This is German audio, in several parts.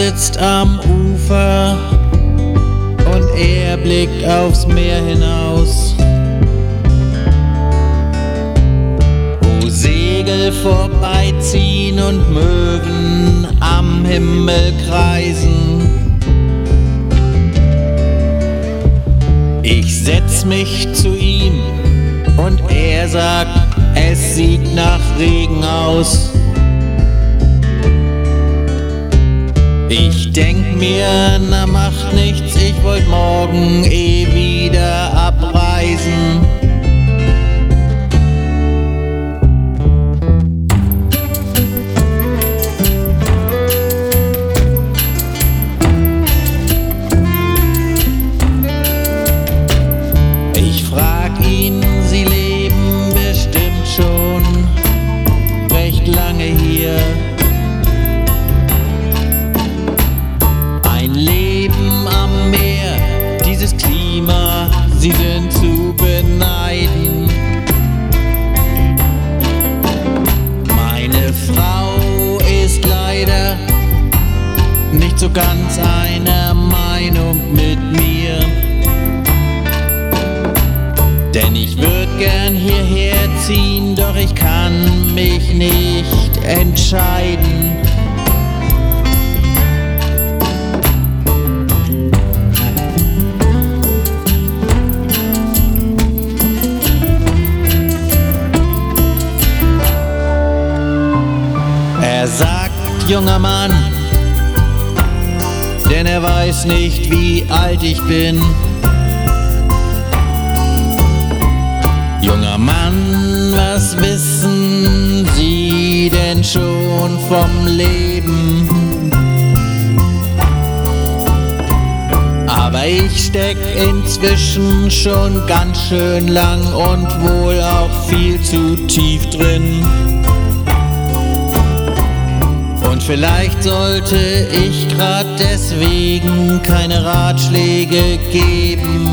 sitzt am Ufer und er blickt aufs Meer hinaus, wo Segel vorbeiziehen und Möwen am Himmel kreisen. Ich setz mich zu ihm und er sagt, es sieht nach Regen aus. Ich denk mir, na macht nichts, ich wollt morgen wieder abreisen. Ich frag ihn, sie leben bestimmt schon recht lange hier. Ein Leben am Meer, dieses Klima, sie sind zu beneiden. Meine Frau ist leider nicht so ganz einer Meinung mit mir, denn ich würd gern hierher ziehen, doch ich kann mich nicht entscheiden. Er sagt, junger Mann, denn er weiß nicht, wie alt ich bin. Junger Mann, was wissen Sie denn schon vom Leben? Aber ich steck inzwischen schon ganz schön lang und wohl auch viel zu tief drin. Und vielleicht sollte ich grad deswegen keine Ratschläge geben.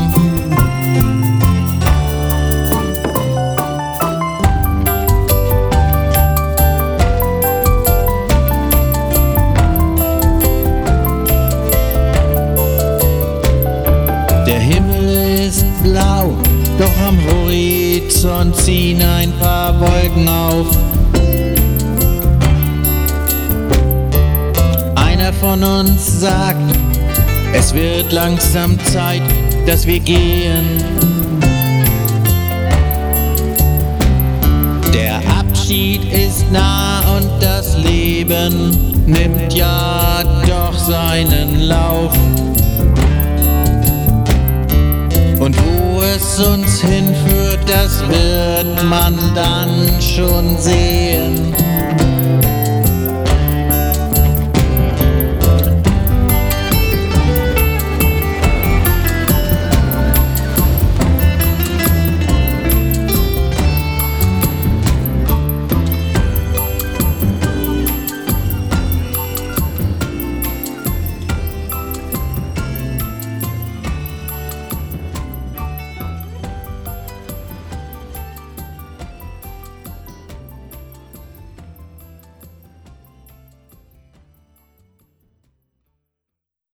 Der Himmel ist blau, doch am Horizont ziehen ein paar Wolken auf. Einer von uns sagt, es wird langsam Zeit, dass wir gehen. Der Abschied ist nah und das Leben nimmt ja doch seinen Lauf. Und wo es uns hinführt, das wird man dann schon sehen.